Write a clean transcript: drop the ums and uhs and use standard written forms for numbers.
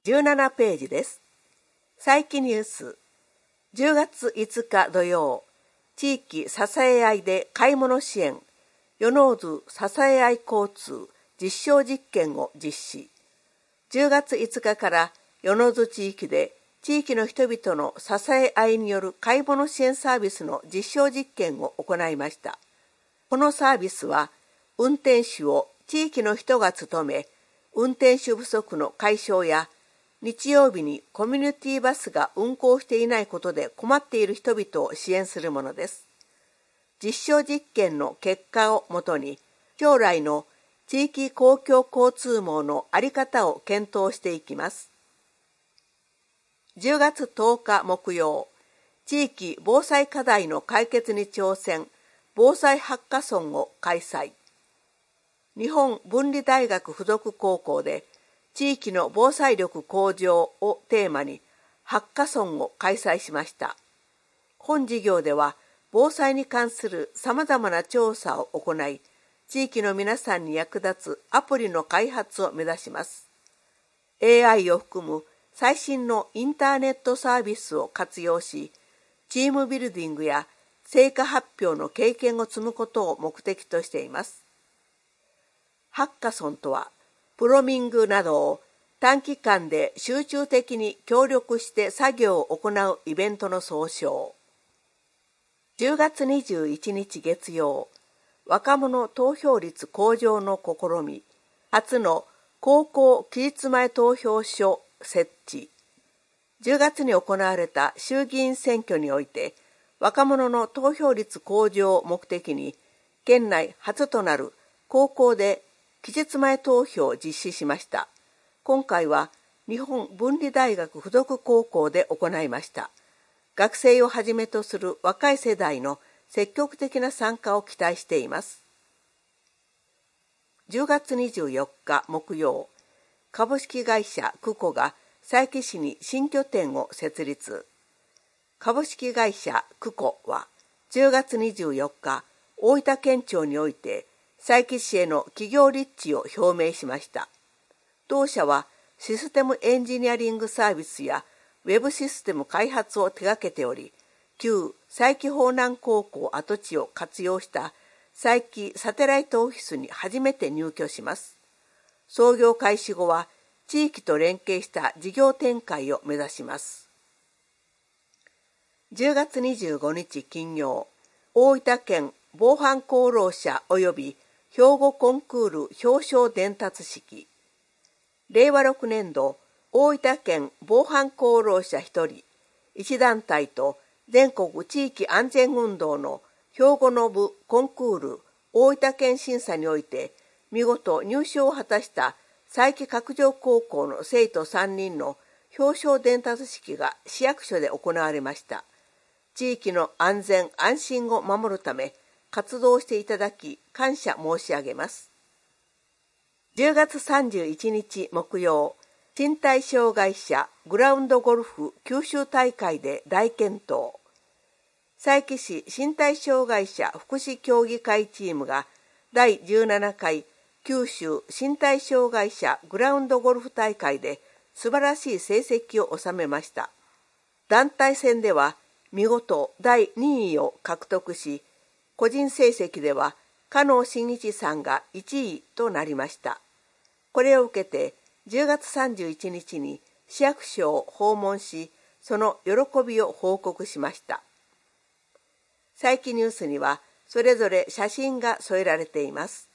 17ページです。最近ニュース。10月5日土曜、地域支え合いで買い物支援、与野津支え合い交通実証実験を実施。10月5日から与野津地域で地域の人々の支え合いによる買い物支援サービスの実証実験を行いました。このサービスは、運転手を地域の人が務め、運転手不足の解消や、日曜日にコミュニティバスが運行していないことで困っている人々を支援するものです。実証実験の結果をもとに、将来の地域公共交通網の在り方を検討していきます。10月10日木曜、地域防災課題の解決に挑戦、防災ハッカソンを開催。日本文理大学附属高校で、地域の防災力向上をテーマにハッカソンを開催しました。本事業では防災に関するさまざまな調査を行い、地域の皆さんに役立つアプリの開発を目指します。AI を含む最新のインターネットサービスを活用し、チームビルディングや成果発表の経験を積むことを目的としています。ハッカソンとは、プロミングなどを短期間で集中的に協力して作業を行うイベントの総称。10月21日月曜、若者投票率向上の試み、初の高校期日前投票所設置。10月に行われた衆議院選挙において、若者の投票率向上を目的に、県内初となる高校で期日前投票を実施しました。今回は日本文理大学附属高校で行いました。学生をはじめとする若い世代の積極的な参加を期待しています。10月24日木曜、株式会社クコが佐伯市に新拠点を設立。株式会社クコは10月24日、大分県庁において佐伯市への企業立地を表明しました。同社はシステムエンジニアリングサービスやウェブシステム開発を手掛けており、旧佐伯法南高校跡地を活用した佐伯サテライトオフィスに初めて入居します。創業開始後は地域と連携した事業展開を目指します。10月25日金曜、大分県防犯功労者及び兵庫コンクール表彰伝達式。令和6年度、大分県防犯功労者1人、1団体と全国地域安全運動の兵庫の部コンクール大分県審査において、見事入賞を果たした佐伯鶴城高校の生徒3人の表彰伝達式が市役所で行われました。地域の安全安心を守るため活動していただき感謝申し上げます。10月31日木曜、身体障害者グラウンドゴルフ九州大会で大健闘。佐伯市身体障害者福祉協議会チームが第17回九州身体障害者グラウンドゴルフ大会で素晴らしい成績を収めました。団体戦では見事第2位を獲得し、個人成績では加納真一さんが1位となりました。これを受けて10月31日に市役所を訪問し、その喜びを報告しました。佐伯ニュースにはそれぞれ写真が添えられています。